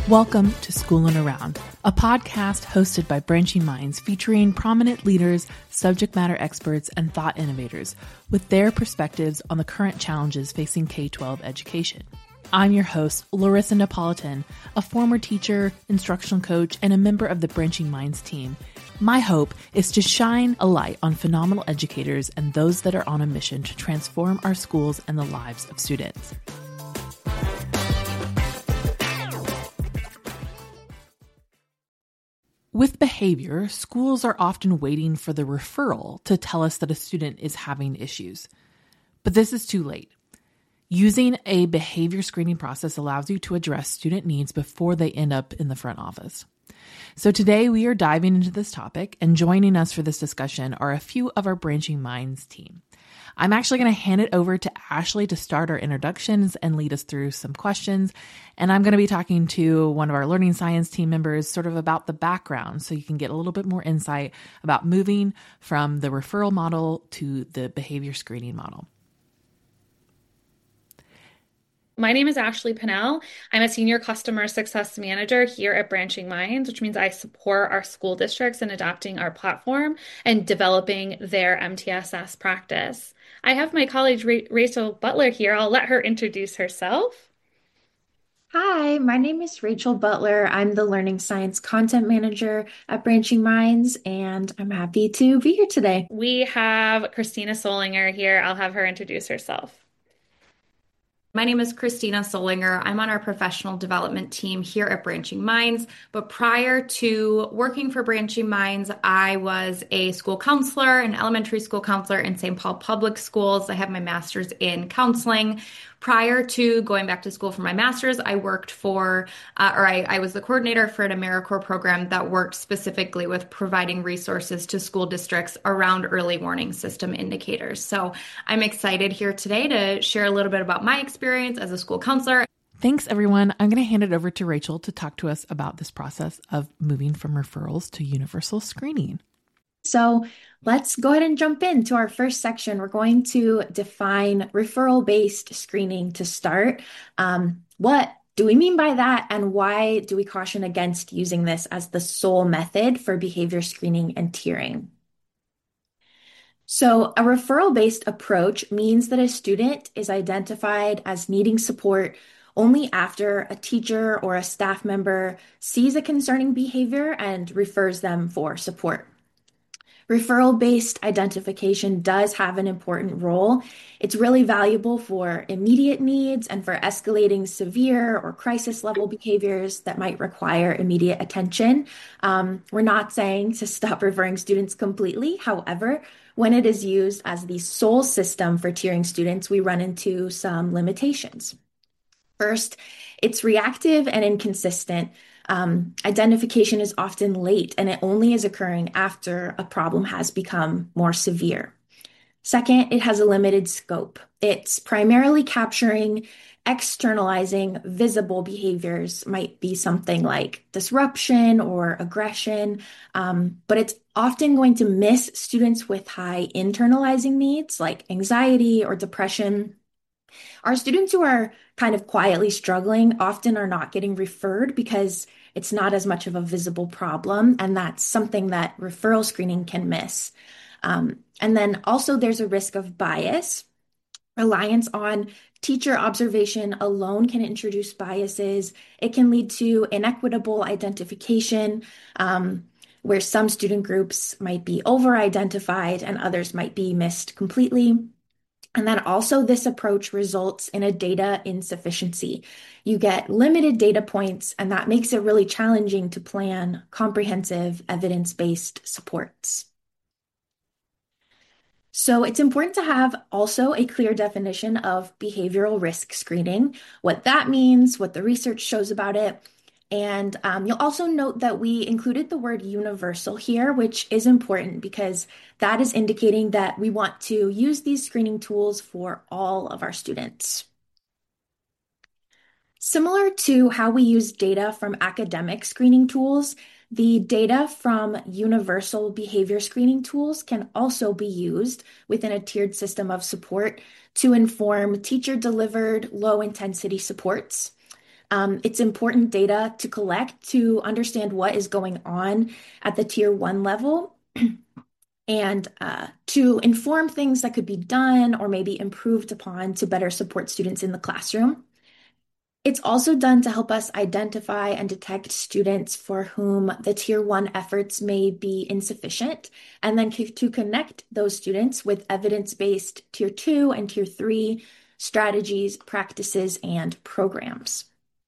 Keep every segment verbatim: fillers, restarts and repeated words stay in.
Welcome to School and Around, a podcast hosted by Branching Minds featuring prominent leaders, subject matter experts, and thought innovators with their perspectives on the current challenges facing K twelve education. I'm your host, Larissa Napolitan, a former teacher, instructional coach, and a member of the Branching Minds team. My hope is to shine a light on phenomenal educators and those that are on a mission to transform our schools and the lives of students. With behavior, schools are often waiting for the referral to tell us that a student is having issues. But this is too late. Using a behavior screening process allows you to address student needs before they end up in the front office. So today we are diving into this topic, and joining us for this discussion are a few of our Branching Minds team. I'm actually going to hand it over to Ashley to start our introductions and lead us through some questions. And I'm going to be talking to one of our learning science team members sort of about the background so you can get a little bit more insight about moving from the referral model to the behavior screening model. My name is Ashley Pinnell. I'm a senior customer success manager here at Branching Minds, which means I support our school districts in adopting our platform and developing their M T S S practice. I have my colleague Ra- Rachel Butler here. I'll let her introduce herself. Hi, my name is Rachel Butler. I'm the Learning Science Content Manager at Branching Minds, and I'm happy to be here today. We have Christina Solinger here. I'll have her introduce herself. My name is Christina Solinger. I'm on our professional development team here at Branching Minds. But prior to working for Branching Minds, I was a school counselor, an elementary school counselor in Saint Paul Public Schools. I have my master's in counseling. Prior to going back to school for my master's, I worked for, uh, or I, I was the coordinator for an AmeriCorps program that worked specifically with providing resources to school districts around early warning system indicators. So I'm excited here today to share a little bit about my experience as a school counselor. Thanks, everyone. I'm going to hand it over to Rachel to talk to us about this process of moving from referrals to universal screening. So let's go ahead and jump into our first section. We're going to define referral-based screening to start. Um, what do we mean by that, and why do we caution against using this as the sole method for behavior screening and tiering? So a referral-based approach means that a student is identified as needing support only after a teacher or a staff member sees a concerning behavior and refers them for support. Referral-based identification does have an important role. It's really valuable for immediate needs and for escalating severe or crisis level behaviors that might require immediate attention. Um, we're not saying to stop referring students completely. However, when it is used as the sole system for tiering students, we run into some limitations. First, it's reactive and inconsistent. Um, identification is often late, and it only is occurring after a problem has become more severe. Second, it has a limited scope. It's primarily capturing externalizing visible behaviors, might be something like disruption or aggression, um, but it's often going to miss students with high internalizing needs like anxiety or depression. Our students who are kind of quietly struggling often are not getting referred because it's not as much of a visible problem, and that's something that referral screening can miss. Um, and then also there's a risk of bias. Reliance on teacher observation alone can introduce biases. It can lead to inequitable identification, um, where some student groups might be over-identified and others might be missed completely. And then also this approach results in a data insufficiency. You get limited data points, and that makes it really challenging to plan comprehensive evidence-based supports. So it's important to have also a clear definition of behavioral risk screening, what that means, what the research shows about it. And um, you'll also note that we included the word universal here, which is important because that is indicating that we want to use these screening tools for all of our students. Similar to how we use data from academic screening tools, the data from universal behavior screening tools can also be used within a tiered system of support to inform teacher-delivered low-intensity supports. Um, it's important data to collect to understand what is going on at the tier one level and uh, to inform things that could be done or maybe improved upon to better support students in the classroom. It's also done to help us identify and detect students for whom the tier one efforts may be insufficient, and then to connect those students with evidence-based tier two and tier three strategies, practices, and programs.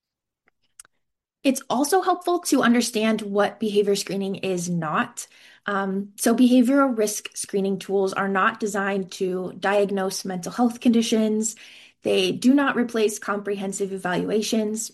It's also helpful to understand what behavior screening is not. Um, so behavioral risk screening tools are not designed to diagnose mental health conditions. They do not replace comprehensive evaluations.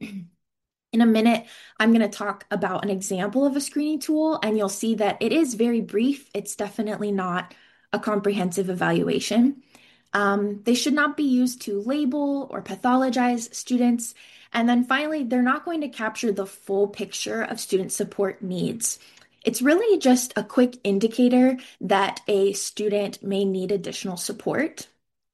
In a minute, I'm going to talk about an example of a screening tool, and you'll see that it is very brief. It's definitely not a comprehensive evaluation. Um, they should not be used to label or pathologize students. And then finally, they're not going to capture the full picture of student support needs. It's really just a quick indicator that a student may need additional support.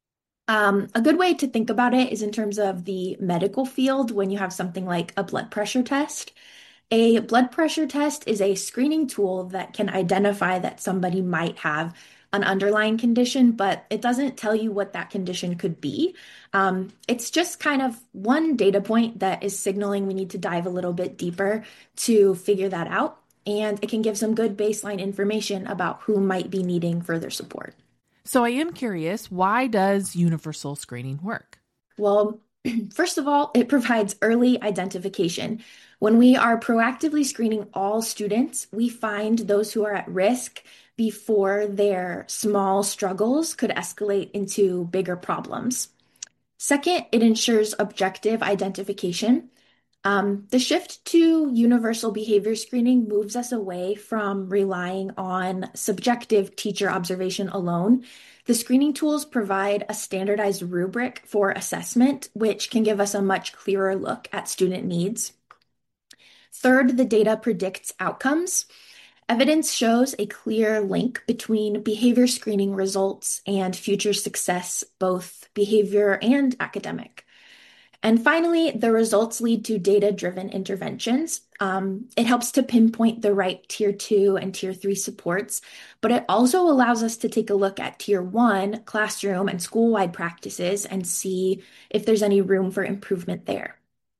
Um, a good way to think about it is in terms of the medical field when you have something like a blood pressure test. A blood pressure test is a screening tool that can identify that somebody might have an underlying condition, but it doesn't tell you what that condition could be. Um, it's just kind of one data point that is signaling we need to dive a little bit deeper to figure that out. And it can give some good baseline information about who might be needing further support. So I am curious, why does universal screening work? Well, first of all, it provides early identification. When we are proactively screening all students, we find those who are at risk before their small struggles could escalate into bigger problems. Second, it ensures objective identification. Um, the shift to universal behavior screening moves us away from relying on subjective teacher observation alone. The screening tools provide a standardized rubric for assessment, which can give us a much clearer look at student needs. Third, the data predicts outcomes. Evidence shows a clear link between behavior screening results and future success, both behavior and academic. And finally, the results lead to data-driven interventions. Um, it helps to pinpoint the right tier two and tier three supports, but it also allows us to take a look at tier one classroom and school-wide practices and see if there's any room for improvement there.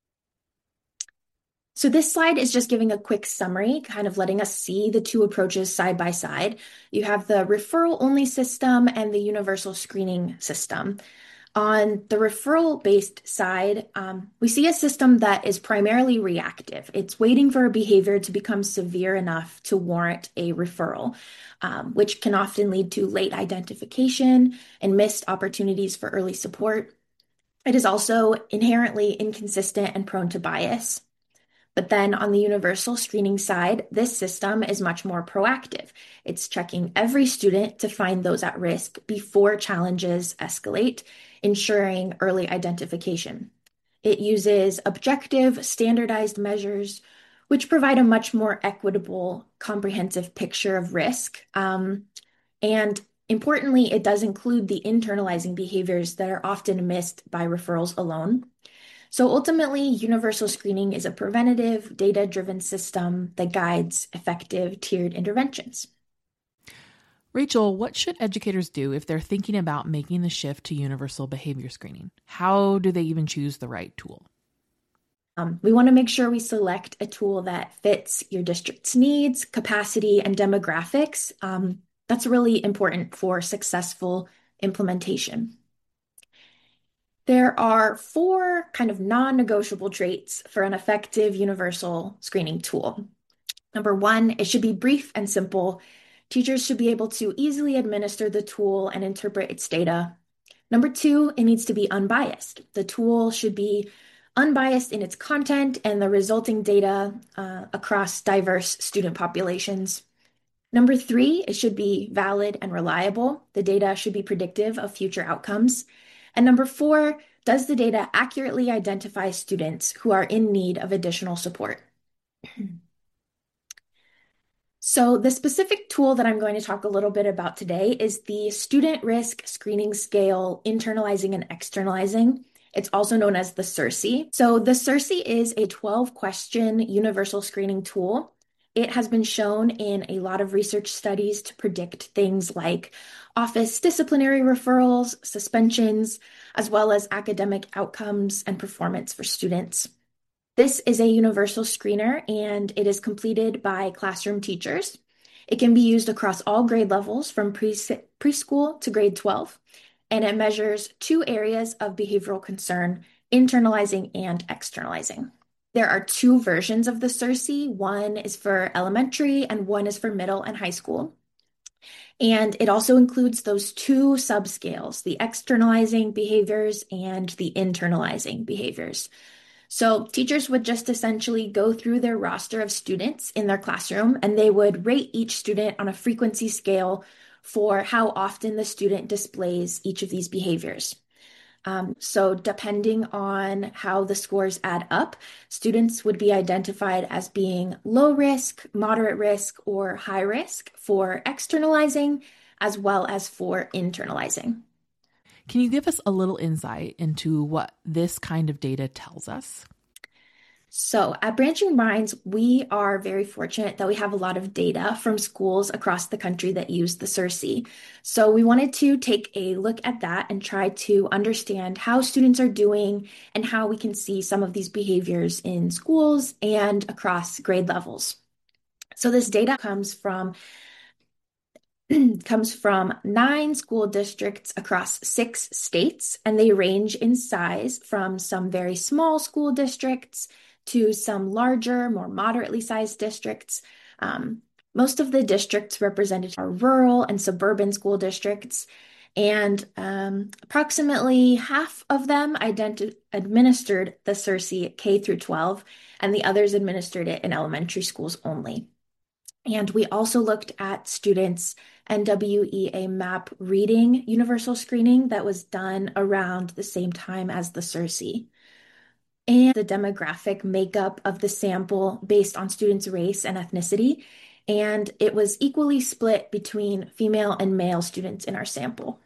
So this slide is just giving a quick summary, kind of letting us see the two approaches side by side. You have the referral-only system and the universal screening system. On the referral-based side, um, we see a system that is primarily reactive. It's waiting for a behavior to become severe enough to warrant a referral, um, which can often lead to late identification and missed opportunities for early support. It is also inherently inconsistent and prone to bias. But then on the universal screening side, this system is much more proactive. It's checking every student to find those at risk before challenges escalate, ensuring early identification. It uses objective, standardized measures, which provide a much more equitable, comprehensive picture of risk. Um, and importantly, it does include the internalizing behaviors that are often missed by referrals alone. So ultimately, universal screening is a preventative, data-driven system that guides effective tiered interventions. Rachel, what should educators do if they're thinking about making the shift to universal behavior screening? How do they even choose the right tool? Um, we want to make sure we select a tool that fits your district's needs, capacity, and demographics. Um, that's really important for successful implementation. There are four kind of non-negotiable traits for an effective universal screening tool. Number one, it should be brief and simple. Teachers should be able to easily administer the tool and interpret its data. Number two, it needs to be unbiased. The tool should be unbiased in its content and the resulting data uh, across diverse student populations. Number three, it should be valid and reliable. The data should be predictive of future outcomes. And number four, does the data accurately identify students who are in need of additional support? So the specific tool that I'm going to talk a little bit about today is the Student Risk Screening Scale Internalizing and Externalizing. It's also known as the CIRSE. So the CIRSE is a twelve question universal screening tool. It has been shown in a lot of research studies to predict things like office disciplinary referrals, suspensions, as well as academic outcomes and performance for students. This is a universal screener and it is completed by classroom teachers. It can be used across all grade levels from pre preschool to grade twelve, and it measures two areas of behavioral concern, internalizing and externalizing. There are two versions of the CIRSE. One is for elementary and one is for middle and high school. And it also includes those two subscales, the externalizing behaviors and the internalizing behaviors. So teachers would just essentially go through their roster of students in their classroom and they would rate each student on a frequency scale for how often the student displays each of these behaviors. Um, so depending on how the scores add up, students would be identified as being low risk, moderate risk, or high risk for externalizing, as well as for internalizing. Can you give us a little insight into what this kind of data tells us? So at Branching Minds, we are very fortunate that we have a lot of data from schools across the country that use the CIRSE. So we wanted to take a look at that and try to understand how students are doing and how we can see some of these behaviors in schools and across grade levels. So this data comes from comes from nine school districts across six states, and they range in size from some very small school districts to some larger, more moderately sized districts. Um, most of the districts represented are rural and suburban school districts, and um, approximately half of them identi- administered the CIRSE K through twelve, and the others administered it in elementary schools only. And we also looked at students' N W E A MAP reading universal screening that was done around the same time as the CIRSE. And the demographic makeup of the sample based on students' race and ethnicity. And it was equally split between female and male students in our sample.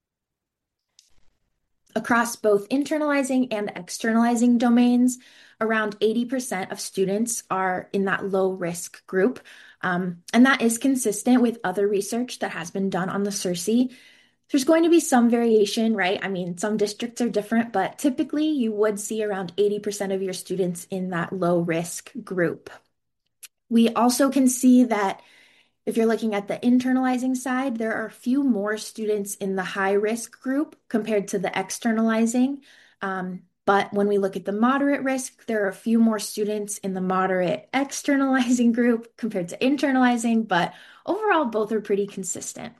Across both internalizing and externalizing domains, around eighty percent of students are in that low risk group. Um, and that is consistent with other research that has been done on the CIRSE. There's going to be some variation, right? I mean, some districts are different, but typically you would see around eighty percent of your students in that low risk group. We also can see that if you're looking at the internalizing side, there are a few more students in the high risk group compared to the externalizing. Um, but when we look at the moderate risk, there are a few more students in the moderate externalizing group compared to internalizing, but overall, both are pretty consistent.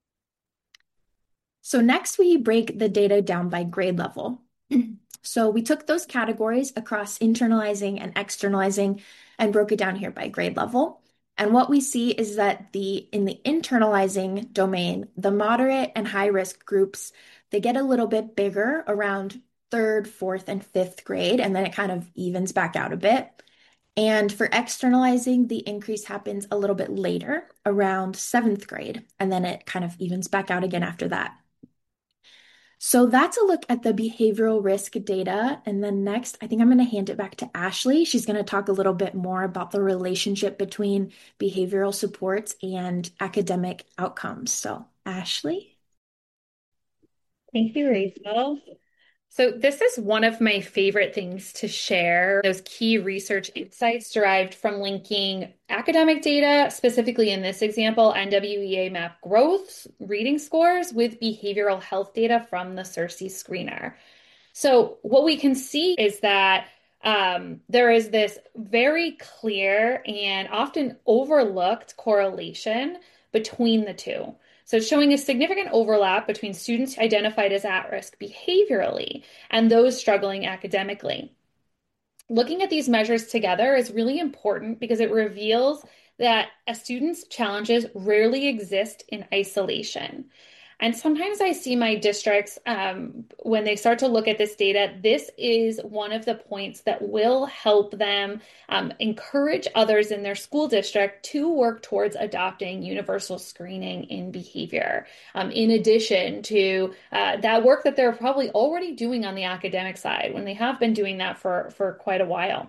So next we break the data down by grade level. So we took those categories across internalizing and externalizing and broke it down here by grade level. And what we see is that the in the internalizing domain, the moderate and high risk groups, they get a little bit bigger around third, fourth, and fifth grade, and then it kind of evens back out a bit. And for externalizing, the increase happens a little bit later, around seventh grade, and then it kind of evens back out again after that. So that's a look at the behavioral risk data. And then next, I think I'm going to hand it back to Ashley. She's going to talk a little bit more about the relationship between behavioral supports and academic outcomes. So Ashley. Thank you, Rachel. So this is one of my favorite things to share, those key research insights derived from linking academic data, specifically in this example, N W E A MAP growth reading scores with behavioral health data from the CIRSE screener. So what we can see is that um, there is this very clear and often overlooked correlation between the two. So showing a significant overlap between students identified as at-risk behaviorally and those struggling academically. Looking at these measures together is really important because it reveals that a student's challenges rarely exist in isolation. And sometimes I see my districts, um, when they start to look at this data, this is one of the points that will help them um, encourage others in their school district to work towards adopting universal screening in behavior. Um, in addition to uh, that work that they're probably already doing on the academic side, when they have been doing that for, for quite a while.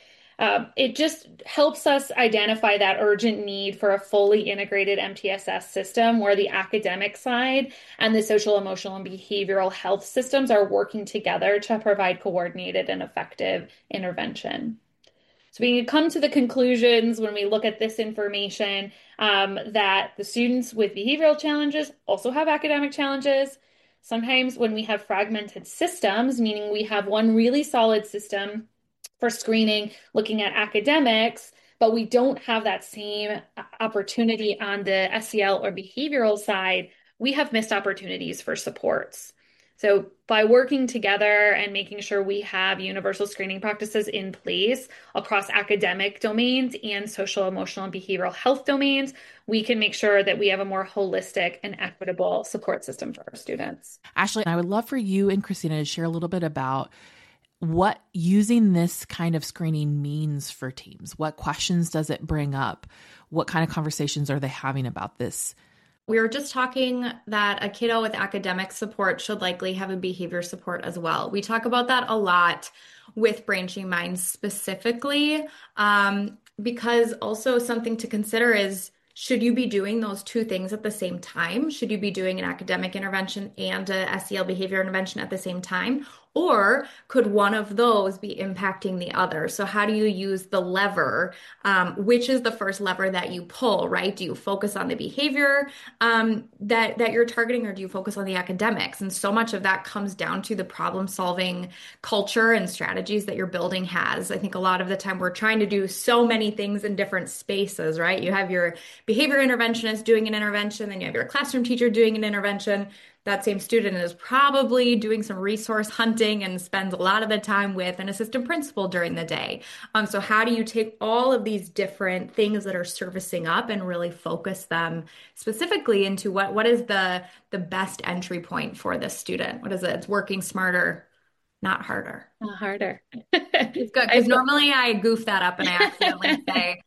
Um, it just helps us identify that urgent need for a fully integrated M T S S system where the academic side and the social, emotional, and behavioral health systems are working together to provide coordinated and effective intervention. So we can come to the conclusions when we look at this information um, that the students with behavioral challenges also have academic challenges. Sometimes when we have fragmented systems, meaning we have one really solid system for screening, looking at academics, but we don't have that same opportunity on the S E L or behavioral side, we have missed opportunities for supports. So by working together and making sure we have universal screening practices in place across academic domains and social, emotional, and behavioral health domains, we can make sure that we have a more holistic and equitable support system for our students. Ashley, I would love for you and Christina to share a little bit about what using this kind of screening means for teams. What questions does it bring up? What kind of conversations are they having about this? We were just talking that a kiddo with academic support should likely have a behavior support as well. We talk about that a lot with Branching Minds specifically, um, because also something to consider is, should you be doing those two things at the same time? Should you be doing an academic intervention and a S E L behavior intervention at the same time? Or could one of those be impacting the other? So how do you use the lever? Um, which is the first lever that you pull, right? Do you focus on the behavior um, that, that you're targeting, or do you focus on the academics? And so much of that comes down to the problem-solving culture and strategies that your building has. I think a lot of the time we're trying to do so many things in different spaces, right? You have your behavior interventionist doing an intervention, then you have your classroom teacher doing an intervention. That same student is probably doing some resource hunting and spends a lot of the time with an assistant principal during the day. Um, so how do you take all of these different things that are servicing up and really focus them specifically into what, what is the, the best entry point for this student? What is it? It's working smarter, not harder. Not harder. It's good, because normally I goof that up and I accidentally say,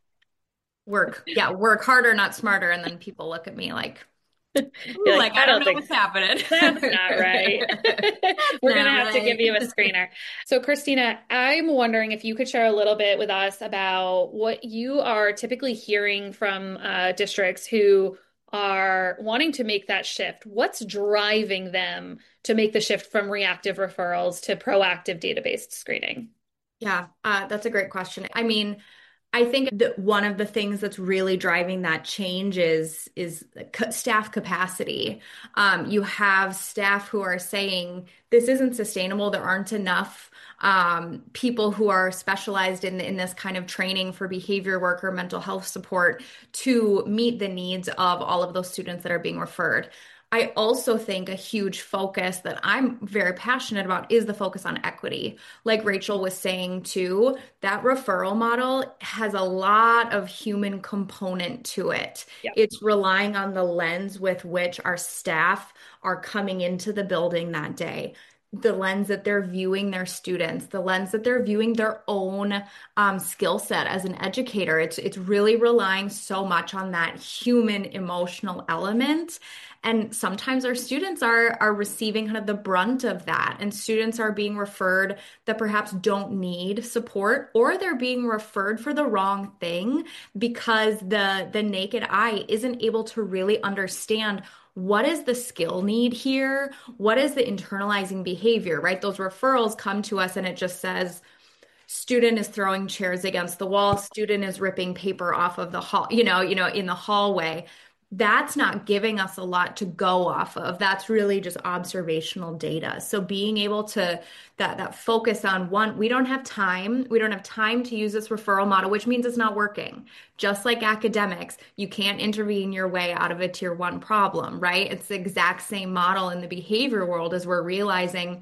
work, yeah, work harder, not smarter. And then people look at me like, You're like, like, I I don't don't know think what's happening. that's not right. We're going to have right. to give you a screener. So Christina, I'm wondering if you could share a little bit with us about what you are typically hearing from uh, districts who are wanting to make that shift. What's driving them to make the shift from reactive referrals to proactive database screening? Yeah, uh, that's a great question. I mean, I think that one of the things that's really driving that change is is staff capacity. Um, you have staff who are saying this isn't sustainable. There aren't enough um, people who are specialized in in this kind of training for behavior work or mental health support to meet the needs of all of those students that are being referred. I also think a huge focus that I'm very passionate about is the focus on equity. Like Rachel was saying too, that referral model has a lot of human component to it. Yeah. It's relying on the lens with which our staff are coming into the building that day, the lens that they're viewing their students, the lens that they're viewing their own um, skill set as an educator. It's, it's really relying so much on that human emotional element. And sometimes our students are, are receiving kind of the brunt of that. And students are being referred that perhaps don't need support, or they're being referred for the wrong thing because the, the naked eye isn't able to really understand what is the skill need here? What is the internalizing behavior, right? Those referrals come to us and it just says, student is throwing chairs against the wall, student is ripping paper off of the hall, you know, you know, in the hallway. That's not giving us a lot to go off of. That's really just observational data. So being able to, that, that focus on one, we don't have time. We don't have time to use this referral model, which means it's not working. Just like academics, you can't intervene your way out of a tier one problem, right? It's the exact same model in the behavior world as we're realizing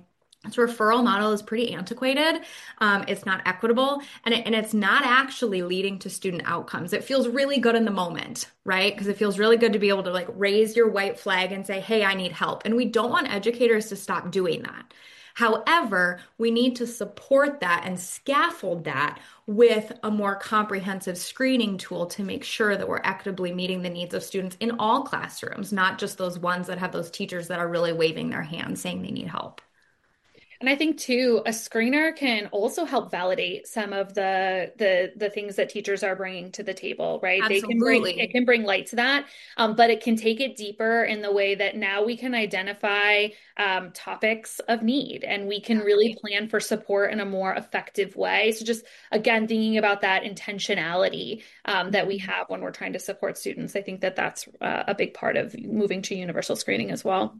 This referral model is pretty antiquated. Um, it's not equitable, and, it, and it's not actually leading to student outcomes. It feels really good in the moment, right? Because it feels really good to be able to like raise your white flag and say, hey, I need help. And we don't want educators to stop doing that. However, we need to support that and scaffold that with a more comprehensive screening tool to make sure that we're equitably meeting the needs of students in all classrooms, not just those ones that have those teachers that are really waving their hands saying they need help. And I think too, a screener can also help validate some of the the the things that teachers are bringing to the table, right? Absolutely. They can bring it can bring light to that, um, but it can take it deeper in the way that now we can identify um, topics of need, and we can really plan for support in a more effective way. So just again, thinking about that intentionality um, that we have when we're trying to support students, I think that that's uh, a big part of moving to universal screening as well.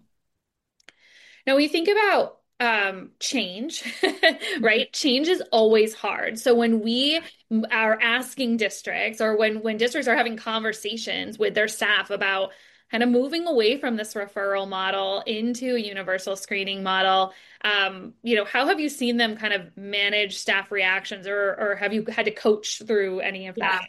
Now we think about um change, right? Change is always hard. So when we are asking districts, or when when districts are having conversations with their staff about kind of moving away from this referral model into a universal screening model, um, you know, how have you seen them kind of manage staff reactions, or or have you had to coach through any of that? Yeah.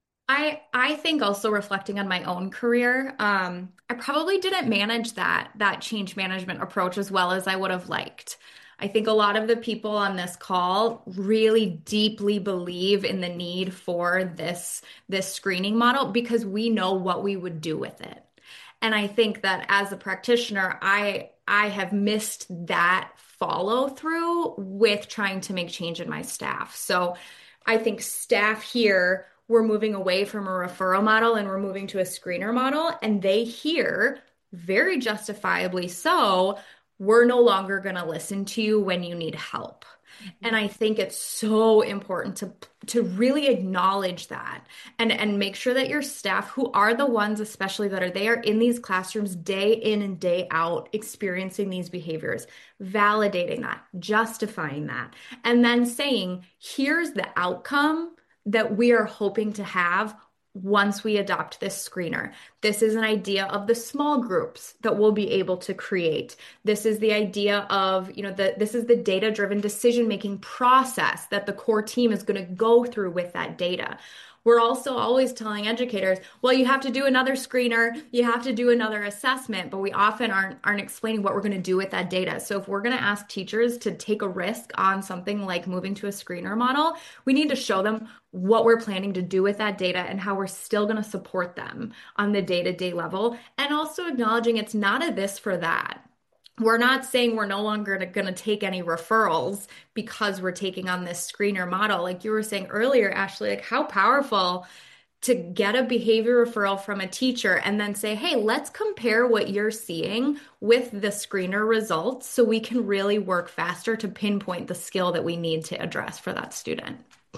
I I think also reflecting on my own career, um, I probably didn't manage that that change management approach as well as I would have liked. I think a lot of the people on this call really deeply believe in the need for this this screening model because we know what we would do with it. And I think that as a practitioner, I I have missed that follow through with trying to make change in my staff. So I think staff here, we're moving away from a referral model and we're moving to a screener model. And they hear, very justifiably so, we're no longer going to listen to you when you need help. And I think it's so important to to really acknowledge that and, and make sure that your staff, who are the ones especially that are there in these classrooms day in and day out, experiencing these behaviors, validating that, justifying that, and then saying, here's the outcome that we are hoping to have once we adopt this screener. This is an idea of the small groups that we'll be able to create. This is the idea of, you know, the, this is the data-driven decision-making process that the core team is going to go through with that data. We're also always telling educators, well, you have to do another screener, you have to do another assessment, but we often aren't, aren't explaining what we're going to do with that data. So if we're going to ask teachers to take a risk on something like moving to a screener model, we need to show them what we're planning to do with that data and how we're still going to support them on the day-to-day level, and also acknowledging it's not a this for that. We're not saying we're no longer going to take any referrals because we're taking on this screener model. Like you were saying earlier, Ashley, like how powerful to get a behavior referral from a teacher and then say, hey, let's compare what you're seeing with the screener results so we can really work faster to pinpoint the skill that we need to address for that student.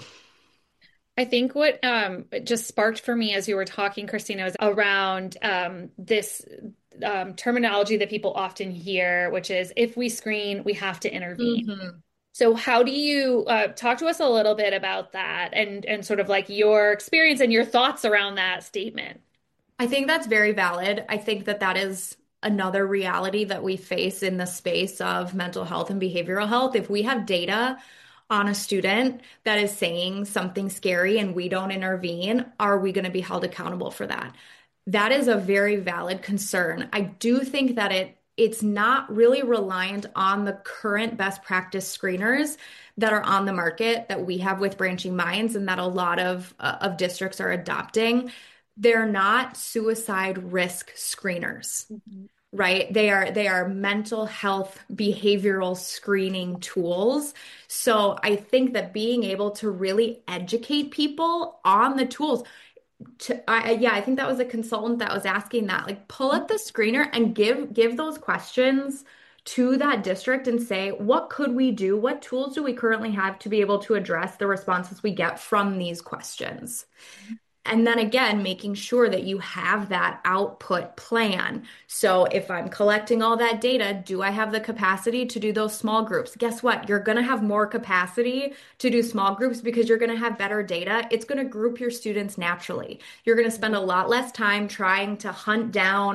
I think what um, just sparked for me as you were talking, Christina, was around um, this um, terminology that people often hear, which is if we screen, we have to intervene. Mm-hmm. So how do you uh, talk to us a little bit about that and, and sort of like your experience and your thoughts around that statement? I think that's very valid. I think that that is another reality that we face in the space of mental health and behavioral health. If we have data on a student that is saying something scary and we don't intervene, are we going to be held accountable for that? That is a very valid concern. I do think that it it's not really reliant on the current best practice screeners that are on the market that we have with Branching Minds and that a lot of, uh, of districts are adopting. They're not suicide risk screeners. Mm-hmm. Right? They are they are mental health behavioral screening tools. So I think that being able to really educate people on the tools to I, yeah, I think that was a consultant that was asking that, like pull up the screener and give give those questions to that district and say, what could we do? What tools do we currently have to be able to address the responses we get from these questions? And then again, making sure that you have that output plan. So if I'm collecting all that data, do I have the capacity to do those small groups? Guess what? You're going to have more capacity to do small groups because you're going to have better data. It's going to group your students naturally. You're going to spend a lot less time trying to hunt down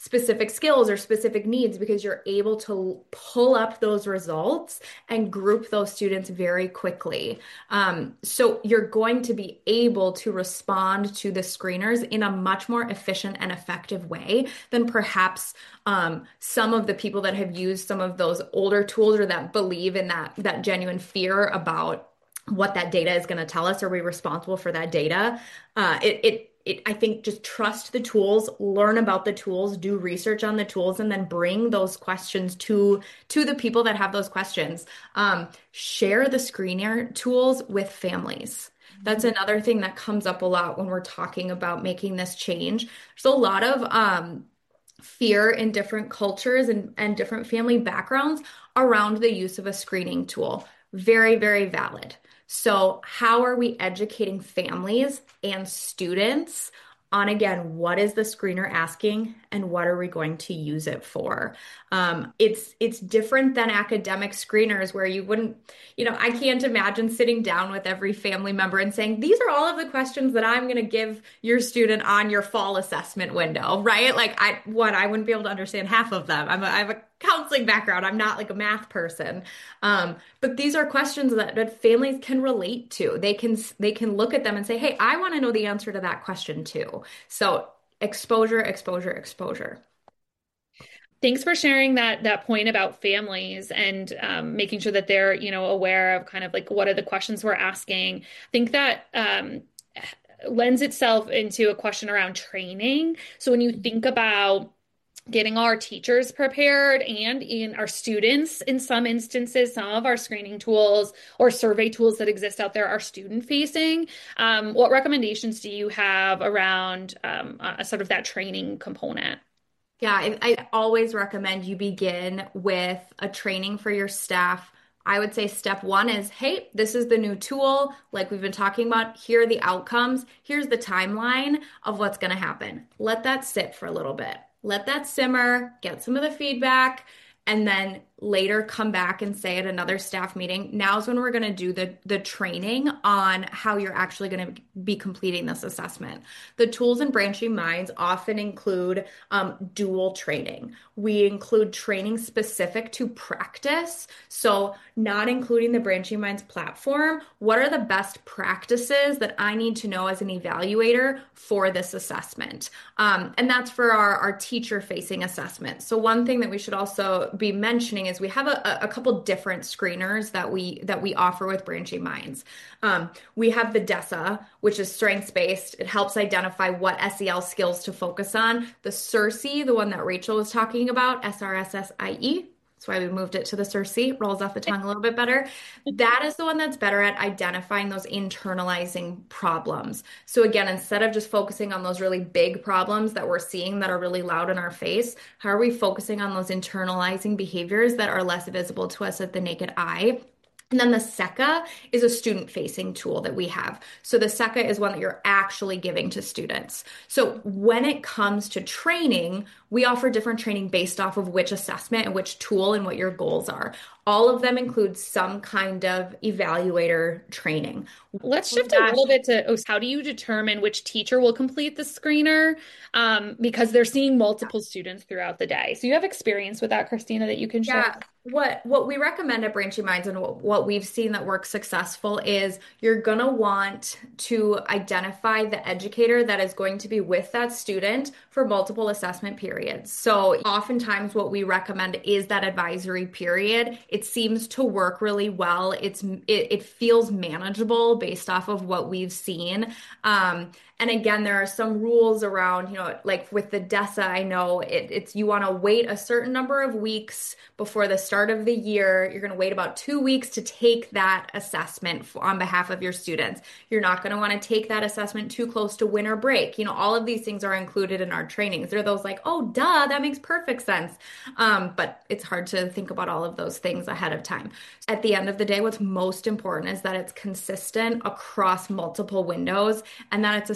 specific skills or specific needs because you're able to pull up those results and group those students very quickly. Um, so you're going to be able to respond to the screeners in a much more efficient and effective way than perhaps um, some of the people that have used some of those older tools or that believe in that, that genuine fear about what that data is going to tell us. Are we responsible for that data? Uh, it, it It, I think just trust the tools, learn about the tools, do research on the tools, and then bring those questions to, to the people that have those questions. Um, share the screener tools with families. That's another thing that comes up a lot when we're talking about making this change. There's a lot of um, fear in different cultures and, and different family backgrounds around the use of a screening tool. Very, very valid. So how are we educating families and students on, again, what is the screener asking and what are we going to use it for? Um, it's it's different than academic screeners where you wouldn't, you know, I can't imagine sitting down with every family member and saying, these are all of the questions that I'm going to give your student on your fall assessment window, right? Like I, one, I wouldn't be able to understand half of them. I'm a, I have a counseling background. I'm not like a math person. Um, but these are questions that, that families can relate to. They can, they can look at them and say, hey, I want to know the answer to that question too. So exposure, exposure, exposure. Thanks for sharing that that point about families and um, making sure that they're, you know, aware of kind of like what are the questions we're asking. I think that um, lends itself into a question around training. So when you think about getting our teachers prepared and in our students, in some instances, some of our screening tools or survey tools that exist out there are student facing. Um, what recommendations do you have around um, uh, sort of that training component? Yeah, I, I always recommend you begin with a training for your staff. I would say step one is, hey, this is the new tool. Like we've been talking about, here are the outcomes. Here's the timeline of what's going to happen. Let that sit for a little bit. Let that simmer, get some of the feedback, and then later come back and say at another staff meeting, now's when we're going to do the, the training on how you're actually going to be completing this assessment. The tools in Branching Minds often include um, dual training. We include training specific to practice. So not including the Branching Minds platform, what are the best practices that I need to know as an evaluator for this assessment? Um, and that's for our, our teacher-facing assessment. So one thing that we should also be mentioning is we have a, a couple different screeners that we that we offer with Branching Minds. Um, we have the DESA, which is strengths-based. It helps identify what S E L skills to focus on. The CIRSE, the one that Rachel was talking about, S R S S I E. That's why we moved it to the CIRSE. Rolls off the tongue a little bit better. That is the one that's better at identifying those internalizing problems. So again, instead of just focusing on those really big problems that we're seeing that are really loud in our face, how are we focusing on those internalizing behaviors that are less visible to us at the naked eye? And then the SECA is a student-facing tool that we have. So the SECA is one that you're actually giving to students. So when it comes to training, we offer different training based off of which assessment and which tool and what your goals are. All of them include some kind of evaluator training. Let's shift a little bit to oh, how do you determine which teacher will complete the screener? Um, because they're seeing multiple students throughout the day. So you have experience with that, Christina, that you can share? Yeah. What what we recommend at Branching Minds and what, what we've seen that works successful is you're going to want to identify the educator that is going to be with that student for multiple assessment periods. So oftentimes what we recommend is that advisory period. It seems to work really well. It's it, it feels manageable based off of what we've seen. Um, and again, there are some rules around, you know, like with the DESA, I know it, it's you want to wait a certain number of weeks before the start of the year. You're going to wait about two weeks to take that assessment for, on behalf of your students. You're not going to want to take that assessment too close to winter break. You know, all of these things are included in our trainings. They're those like, oh, duh, that makes perfect sense. Um, but it's hard to think about all of those things ahead of time. At the end of the day, what's most important is that it's consistent across multiple windows and that it's a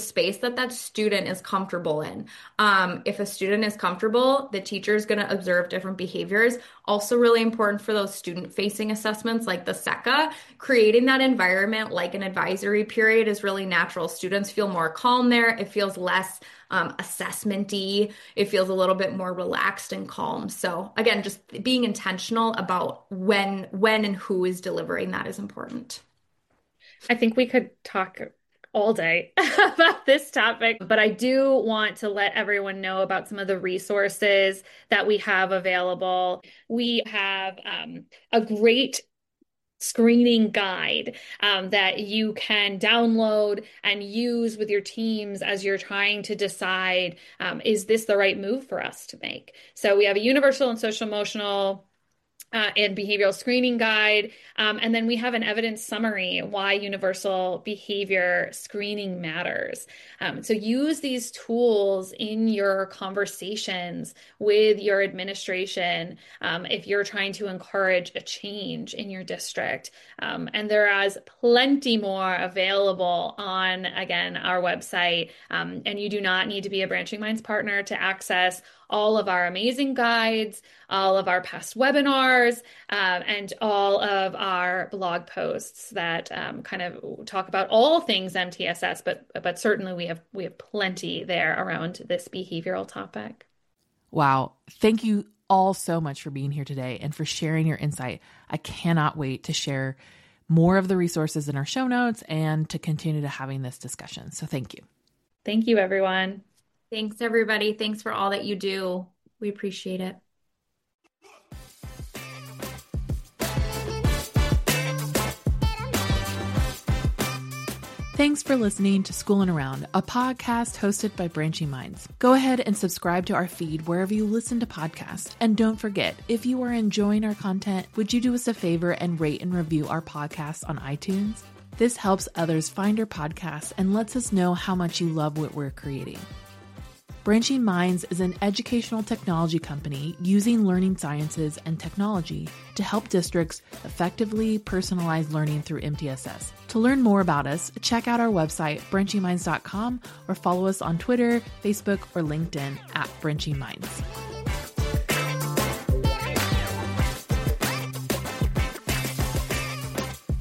space that that student is comfortable in. Um, if a student is comfortable, the teacher is going to observe different behaviors. Also really important for those student-facing assessments like the S E C A, creating that environment like an advisory period is really natural. Students feel more calm there. It feels less um, assessment-y. It feels a little bit more relaxed and calm. So again, just being intentional about when, when and who is delivering that is important. I think we could talk all day about this topic, but I do want to let everyone know about some of the resources that we have available. We have um, a great screening guide um, that you can download and use with your teams as you're trying to decide, um, is this the right move for us to make? So we have a universal and social emotional Uh, and behavioral screening guide. Um, and then we have an evidence summary, why universal behavior screening matters. Um, so use these tools in your conversations with your administration um, if you're trying to encourage a change in your district. Um, and there is plenty more available on, again, our website. Um, and you do not need to be a Branching Minds partner to access all of our amazing guides, all of our past webinars, uh, and all of our blog posts that um, kind of talk about all things M T S S, but but certainly we have we have plenty there around this behavioral topic. Wow. Thank you all so much for being here today and for sharing your insight. I cannot wait to share more of the resources in our show notes and to continue to having this discussion. So thank you. Thank you, everyone. Thanks, everybody. Thanks for all that you do. We appreciate it. Thanks for listening to Schoolin' Around, a podcast hosted by Branching Minds. Go ahead and subscribe to our feed wherever you listen to podcasts. And don't forget, if you are enjoying our content, would you do us a favor and rate and review our podcast on iTunes? This helps others find our podcast and lets us know how much you love what we're creating. Branching Minds is an educational technology company using learning sciences and technology to help districts effectively personalize learning through M T S S. To learn more about us, check out our website, branching minds dot com, or follow us on Twitter, Facebook, or LinkedIn at Branching Minds.